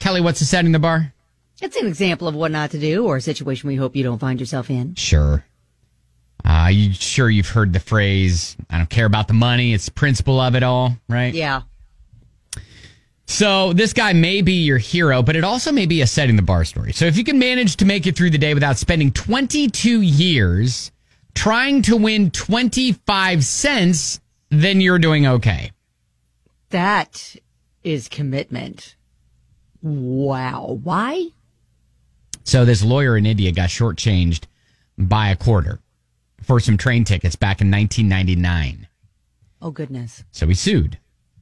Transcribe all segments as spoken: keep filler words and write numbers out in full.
Kelly, what's the setting the bar? It's an example of what not to do or a situation we hope you don't find yourself in. Sure. Uh, you sure you've heard the phrase, I don't care about the money, it's the principle of it all, right? Yeah. So this guy may be your hero, but it also may be a setting the bar story. So if you can manage to make it through the day without spending twenty-two years trying to win twenty-five cents, then you're doing okay. That is commitment. Wow. Why? So this lawyer in India got shortchanged by a quarter for some train tickets back in nineteen ninety-nine. Oh, goodness. So he sued.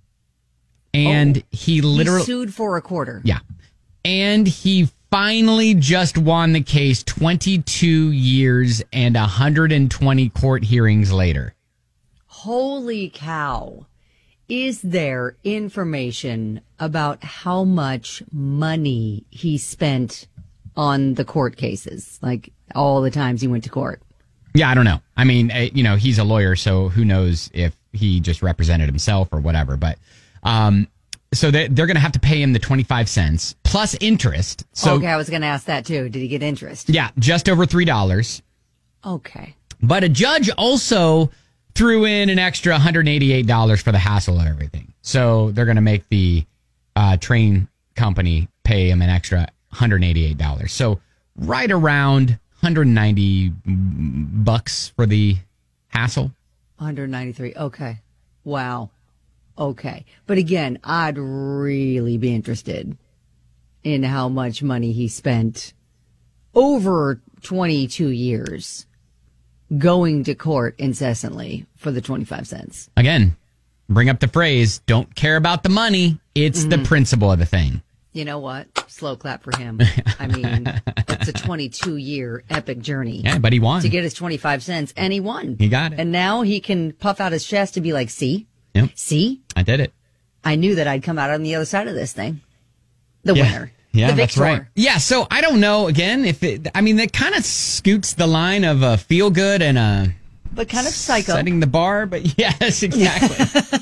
And oh, he literally... He sued for a quarter. Yeah. And he finally just won the case twenty-two years and one hundred twenty court hearings later. Holy cow. Is there information about how much money he spent on the court cases? Like all the times he went to court? Yeah, I don't know. I mean, you know, he's a lawyer, so who knows if he just represented himself or whatever. But um, so they, they're going to have to pay him the twenty-five cents plus interest. So, okay, I was going to ask that too. Did he get interest? Yeah, just over three dollars. Okay. But a judge also threw in an extra one hundred eighty-eight dollars for the hassle of everything. So they're going to make the uh, train company pay him an extra one hundred eighty-eight dollars. So right around one hundred ninety bucks for the hassle. one hundred ninety-three. Okay. Wow. Okay. But again, I'd really be interested in how much money he spent over twenty-two years going to court incessantly for the twenty-five cents. Again, bring up the phrase, don't care about the money. It's mm-hmm. the principle of the thing. You know what? Slow clap for him. I mean, it's a twenty-two year epic journey. Yeah, but he won. To get his twenty-five cents, and he won. He got it. And now he can puff out his chest and be like, see? Yep. See? I did it. I knew that I'd come out on the other side of this thing. The yeah. winner. Yeah, the that's victor. right. Yeah, so I don't know, again, if it, I mean, that kind of scoots the line of a feel good and a... But kind of psycho. Setting the bar, but yes, exactly.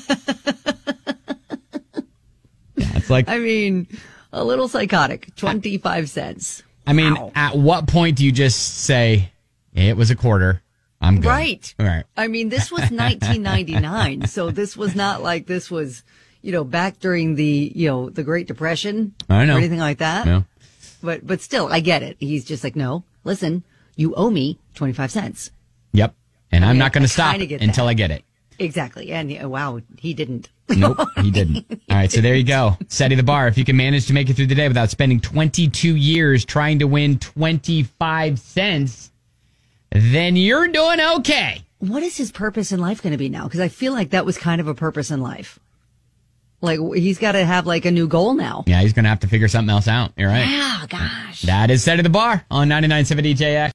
Yeah, it's like... I mean, a little psychotic. twenty-five cents. I mean, wow. At what point do you just say, it was a quarter, I'm good? Right. All right. I mean, this was nineteen ninety-nine, so this was not like this was... You know, back during the, you know, the Great Depression I know. or anything like that. No. But, but still, I get it. He's just like, no, listen, you owe me twenty-five cents. Yep. And I I'm mean, not going to stop until that. I get it. Exactly. And uh, wow, he didn't. Nope, he didn't. All right. So there you go. Setting the bar. If you can manage to make it through the day without spending twenty-two years trying to win twenty-five cents, then you're doing okay. What is his purpose in life going to be now? Because I feel like that was kind of a purpose in life. Like, he's got to have, like, a new goal now. Yeah, he's going to have to figure something else out. You're right. Yeah, gosh. That is Setting the Bar on ninety-nine point seven D J X.